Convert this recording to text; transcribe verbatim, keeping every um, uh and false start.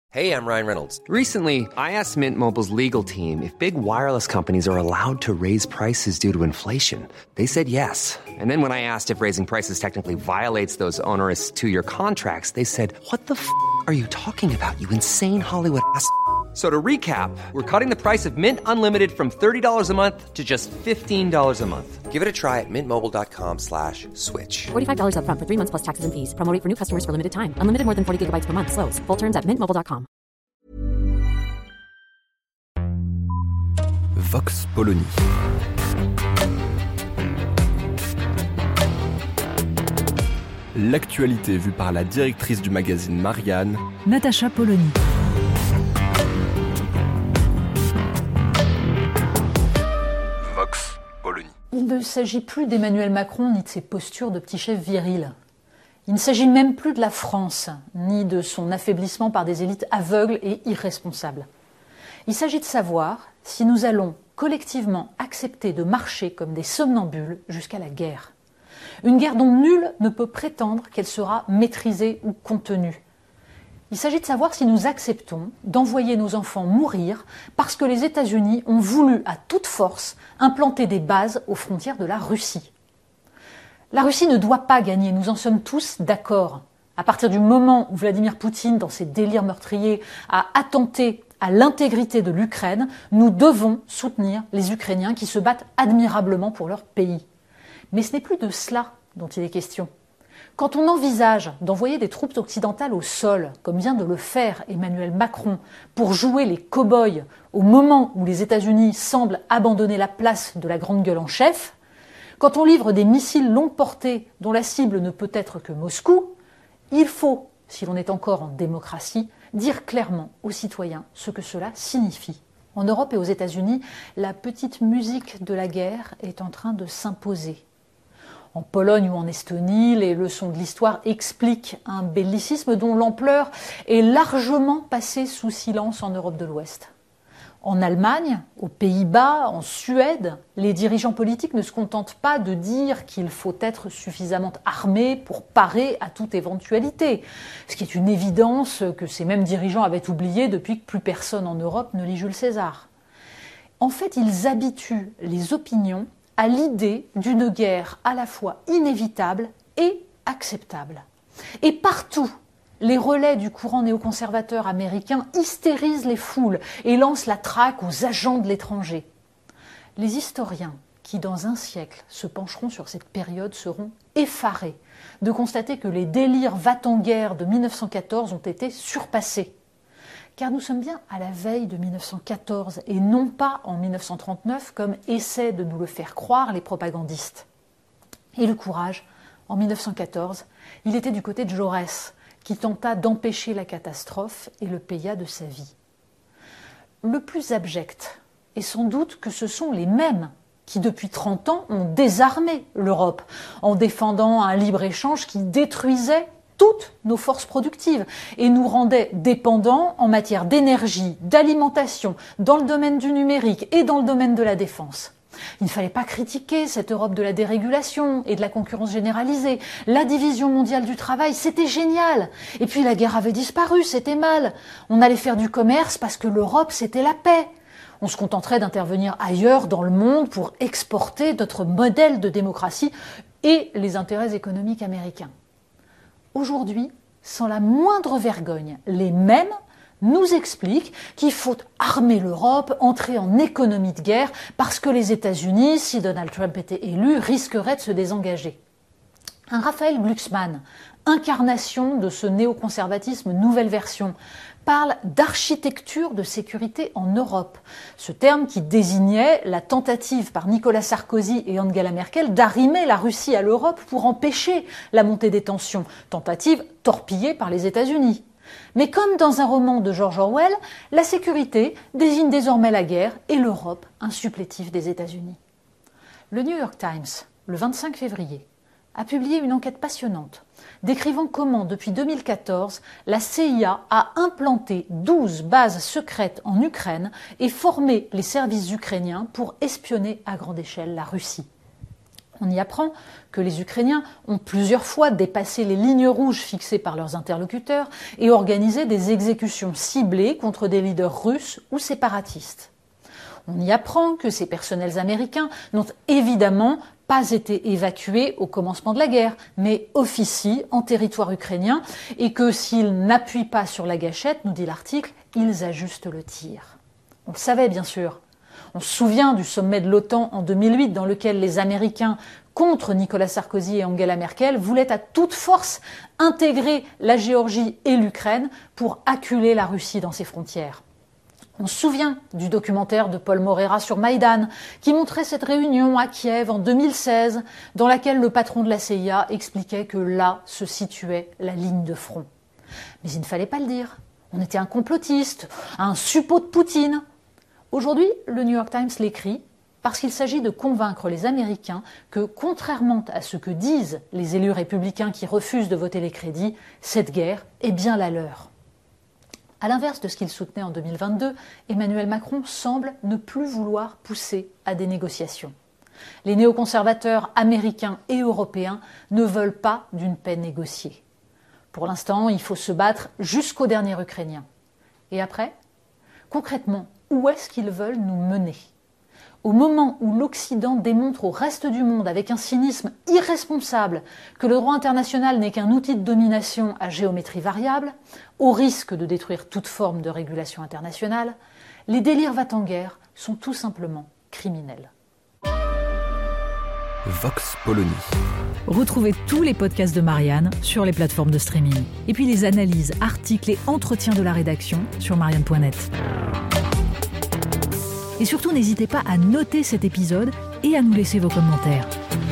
Hey, I'm Ryan Reynolds. Recently, I asked Mint Mobile's legal team if big wireless companies are allowed to raise prices due to inflation. They said yes. And then when I asked if raising prices technically violates those onerous two-year contracts, they said, what the f*** are you talking about, you insane Hollywood ass f- So to recap, we're cutting the price of Mint Unlimited from thirty dollars a month to just fifteen dollars a month. Give it a try at mintmobile.com slash switch. forty-five dollars up front for three months plus taxes and fees. Promo rate for new customers for limited time. Unlimited more than forty gigabytes per month. Slows full terms at mint mobile dot com. Vox Polony. L'actualité vue par la directrice du magazine Marianne, Natacha Polony. Vox Polony. Il ne s'agit plus d'Emmanuel Macron ni de ses postures de petit chef viril. Il ne s'agit même plus de la France, ni de son affaiblissement par des élites aveugles et irresponsables. Il s'agit de savoir si nous allons collectivement accepter de marcher comme des somnambules jusqu'à la guerre. Une guerre dont nul ne peut prétendre qu'elle sera maîtrisée ou contenue. Il s'agit de savoir si nous acceptons d'envoyer nos enfants mourir parce que les États-Unis ont voulu à toute force implanter des bases aux frontières de la Russie. La Russie ne doit pas gagner, nous en sommes tous d'accord. À partir du moment où Vladimir Poutine, dans ses délires meurtriers, a attenté à l'intégrité de l'Ukraine, nous devons soutenir les Ukrainiens qui se battent admirablement pour leur pays. Mais ce n'est plus de cela dont il est question. Quand on envisage d'envoyer des troupes occidentales au sol, comme vient de le faire Emmanuel Macron, pour jouer les cow-boys au moment où les États-Unis semblent abandonner la place de la grande gueule en chef, quand on livre des missiles longue portée dont la cible ne peut être que Moscou, il faut, si l'on est encore en démocratie, dire clairement aux citoyens ce que cela signifie. En Europe et aux États-Unis, la petite musique de la guerre est en train de s'imposer. En Pologne ou en Estonie, les leçons de l'histoire expliquent un bellicisme dont l'ampleur est largement passée sous silence en Europe de l'Ouest. En Allemagne, aux Pays-Bas, en Suède, les dirigeants politiques ne se contentent pas de dire qu'il faut être suffisamment armé pour parer à toute éventualité, ce qui est une évidence que ces mêmes dirigeants avaient oubliée depuis que plus personne en Europe ne lit Jules César. En fait, ils habituent les opinions à l'idée d'une guerre à la fois inévitable et acceptable. Et partout, les relais du courant néoconservateur américain hystérisent les foules et lancent la traque aux agents de l'étranger. Les historiens qui, dans un siècle, se pencheront sur cette période seront effarés de constater que les délires va-t-en-guerre de mille neuf cent quatorze ont été surpassés. Car nous sommes bien à la veille de mille neuf cent quatorze et non pas en mille neuf cent trente-neuf comme essaient de nous le faire croire les propagandistes. Et le courage, en mille neuf cent quatorze, il était du côté de Jaurès, qui tenta d'empêcher la catastrophe et le paya de sa vie. Le plus abject est sans doute que ce sont les mêmes qui depuis trente ans ont désarmé l'Europe en défendant un libre-échange qui détruisait toutes nos forces productives et nous rendait dépendants en matière d'énergie, d'alimentation, dans le domaine du numérique et dans le domaine de la défense. Il ne fallait pas critiquer cette Europe de la dérégulation et de la concurrence généralisée. La division mondiale du travail, c'était génial. Et puis la guerre avait disparu, c'était mal. On allait faire du commerce parce que l'Europe, c'était la paix. On se contenterait d'intervenir ailleurs dans le monde pour exporter notre modèle de démocratie et les intérêts économiques américains. Aujourd'hui, sans la moindre vergogne, les mêmes nous expliquent qu'il faut armer l'Europe, entrer en économie de guerre, parce que les États-Unis, si Donald Trump était élu, risqueraient de se désengager. Un Raphaël Glucksmann, incarnation de ce néoconservatisme nouvelle version, parle d'architecture de sécurité en Europe. Ce terme qui désignait la tentative par Nicolas Sarkozy et Angela Merkel d'arrimer la Russie à l'Europe pour empêcher la montée des tensions, tentative torpillée par les États-Unis. Mais comme dans un roman de George Orwell, la sécurité désigne désormais la guerre et l'Europe un supplétif des États-Unis. Le New York Times, le vingt-cinq février, a publié une enquête passionnante décrivant comment, depuis deux mille quatorze, la C I A a implanté douze bases secrètes en Ukraine et formé les services ukrainiens pour espionner à grande échelle la Russie. On y apprend que les Ukrainiens ont plusieurs fois dépassé les lignes rouges fixées par leurs interlocuteurs et organisé des exécutions ciblées contre des leaders russes ou séparatistes. On y apprend que ces personnels américains n'ont évidemment pas été évacués au commencement de la guerre, mais officient en territoire ukrainien et que s'ils n'appuient pas sur la gâchette, nous dit l'article, ils ajustent le tir. On le savait bien sûr. On se souvient du sommet de l'OTAN en deux mille huit dans lequel les Américains, contre Nicolas Sarkozy et Angela Merkel, voulaient à toute force intégrer la Géorgie et l'Ukraine pour acculer la Russie dans ses frontières. On se souvient du documentaire de Paul Moreira sur Maïdan qui montrait cette réunion à Kiev en deux mille seize dans laquelle le patron de la C I A expliquait que là se situait la ligne de front. Mais il ne fallait pas le dire. On était un complotiste, un suppôt de Poutine. Aujourd'hui, le New York Times l'écrit parce qu'il s'agit de convaincre les Américains que, contrairement à ce que disent les élus républicains qui refusent de voter les crédits, cette guerre est bien la leur. À l'inverse de ce qu'il soutenait en deux mille vingt-deux, Emmanuel Macron semble ne plus vouloir pousser à des négociations. Les néoconservateurs américains et européens ne veulent pas d'une paix négociée. Pour l'instant, il faut se battre jusqu'au dernier Ukrainien. Et après, concrètement, où est-ce qu'ils veulent nous mener ? Au moment où l'Occident démontre au reste du monde avec un cynisme irresponsable que le droit international n'est qu'un outil de domination à géométrie variable, au risque de détruire toute forme de régulation internationale, les délires va-t-en-guerre sont tout simplement criminels. Vox Polony. Retrouvez tous les podcasts de Marianne sur les plateformes de streaming. Et puis les analyses, articles et entretiens de la rédaction sur marianne point net. Et surtout, n'hésitez pas à noter cet épisode et à nous laisser vos commentaires.